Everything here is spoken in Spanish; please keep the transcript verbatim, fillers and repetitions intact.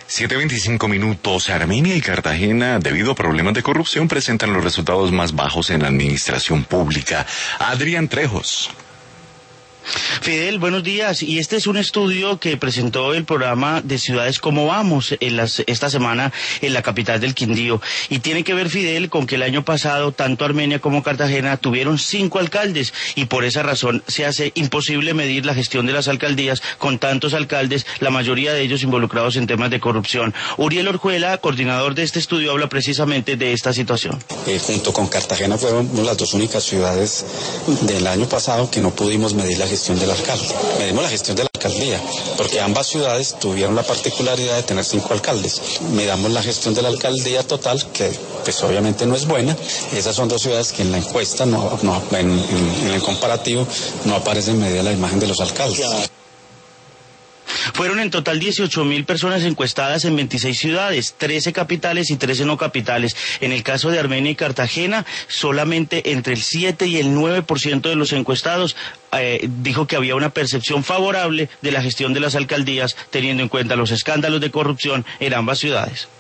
siete veinticinco minutos. Armenia y Cartagena, debido a problemas de corrupción, presentan los resultados más bajos en la administración pública. Adrián Trejos. Fidel, buenos días. Y este es un estudio que presentó el programa de Ciudades Cómo Vamos en las, esta semana en la capital del Quindío. Y tiene que ver, Fidel, con que el año pasado tanto Armenia como Cartagena tuvieron cinco alcaldes y por esa razón se hace imposible medir la gestión de las alcaldías con tantos alcaldes, la mayoría de ellos involucrados en temas de corrupción. Uriel Orjuela, coordinador de este estudio, habla precisamente de esta situación. Eh, junto con Cartagena fueron las dos únicas ciudades del año pasado que no pudimos medir la gestión del alcalde. Medimos la gestión de la alcaldía, porque ambas ciudades tuvieron la particularidad de tener cinco alcaldes. Medamos la gestión de la alcaldía total, que pues obviamente no es buena. Esas son dos ciudades que en la encuesta, no, no en, en, en el comparativo, no aparecen medida la imagen de los alcaldes. Fueron en total dieciocho mil personas encuestadas en veintiséis ciudades, trece capitales y trece no capitales. En el caso de Armenia y Cartagena, solamente entre el siete y el nueve por ciento de los encuestados eh, dijo que había una percepción favorable de la gestión de las alcaldías, teniendo en cuenta los escándalos de corrupción en ambas ciudades.